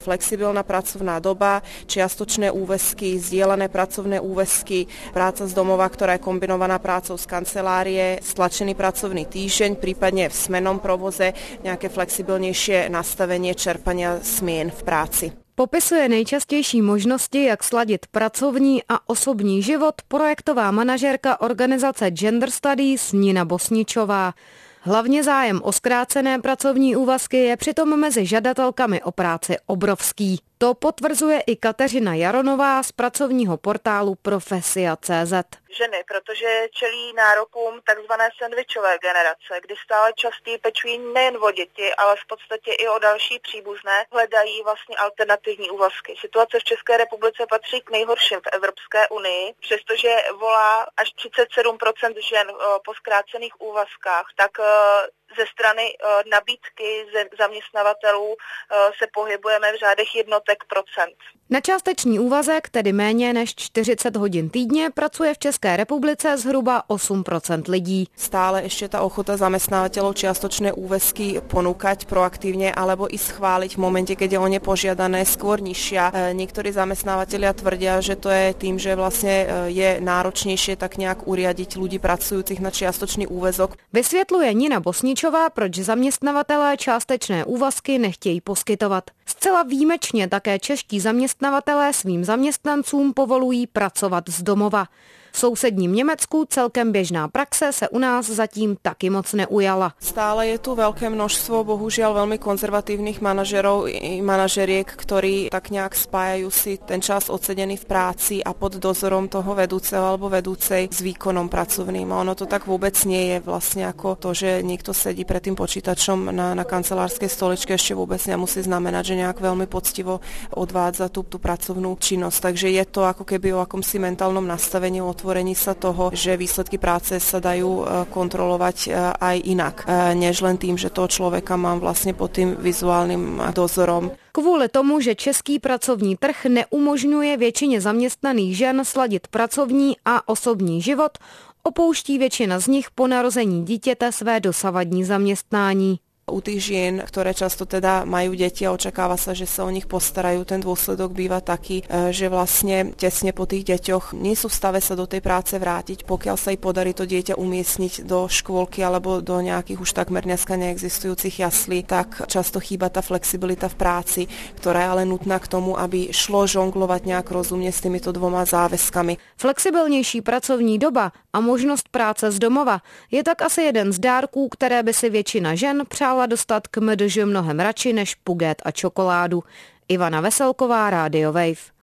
flexibilná pracovná doba, čiastočné úväzky, zdieľané pracovné úväzky, práca z domova, ktorá je kombinovaná prácou z kancelárie, stlačený pracovný týždeň, prípadne v smennom provoze nejaké flexibilnejšie nastavenie čerpania smien v práci. Popisuje nejčastější možnosti, jak sladit pracovní a osobní život projektová manažérka organizace Gender Studies Nina Bosničová. Hlavně zájem o zkrácené pracovní úvazky je přitom mezi žadatelkami o práci obrovský. To potvrzuje i Kateřina Jaronová z pracovního portálu Profesia.cz. Ženy, protože čelí nárokům takzvané sendvičové generace, kdy stále častěji pečují nejen o děti, ale v podstatě i o další příbuzné, hledají vlastně alternativní úvazky. Situace v České republice patří k nejhorším v Evropské unii, přestože volá až 37% žen po zkrácených úvazkách, tak ze strany nabídky zaměstnavatelů se pohybujeme v řádech jednotek procent. Na částečný úvazek, tedy méně než 40 hodin týdně, pracuje v České republice zhruba 8% lidí. Stále ešte tá ochota zamestnávateľov čiastočné úväzky ponúkať proaktívne alebo i schváliť v momente, keď je o ne požiadané, skôr nižšia. Niektorí zamestnávateľia tvrdia, že to je tým, že vlastne je náročnejšie tak nejak uriadiť ľudí pracujúcich na čiastočný úväzok. Vysvětluje Nina Bosničová, proč zaměstnavatelé částečné úvazky nechtějí poskytovat. Zcela výjimečně také čeští zaměstnavatelé svým zaměstnancům povolují pracovat z domova. V sousedním Německu celkem běžná praxe se u nás zatím taky moc neujala. Stále je tu veľké množstvo, bohužiaľ veľmi konzervatívnych manažerov i manažeriek, ktorí tak nejak spájajú si ten čas odsedený v práci a pod dozorom toho vedúceho alebo vedúcej s výkonom pracovným. A ono to tak vôbec nie je vlastne ako to, že niekto sedí pred tým počítačom na kancelárskej stoličke, ešte vôbec nemusí znamenať, že nejak veľmi poctivo odvádza tú pracovnú činnosť. Takže je to ako keby o akomsi mentálnom nastavení, otvorení sa toho, že výsledky práce sa dajú kontrolovať aj inak, než len tým, že toho človeka mám vlastne pod tým vizuálnym dozorom. Kvůli tomu, že český pracovní trh neumožňuje většině zaměstnaných žen sladit pracovní a osobní život, opouští většina z nich po narození dítěte své dosavadní zaměstnání. U tých žien, ktoré často teda majú deti a očakáva sa, že sa o nich postarajú, ten dôsledok býva taký, že vlastne tesne po tých deťoch nie sú v stave sa do tej práce vrátiť, pokiaľ sa jej podarí to dieťa umiestniť do škôlky alebo do nejakých už takmer dneska neexistujúcich jaslí, tak často chýba tá flexibilita v práci, ktorá je ale nutná k tomu, aby šlo žonglovať nejak rozumne s týmito dvoma záväzkami. Flexibilnější pracovní doba a možnost práce z domova je tak asi jeden z dárků, které by si většina žen přála dostat k MDŽ mnohem radši než pugét a čokoládu. Ivana Veselková, Radio Wave.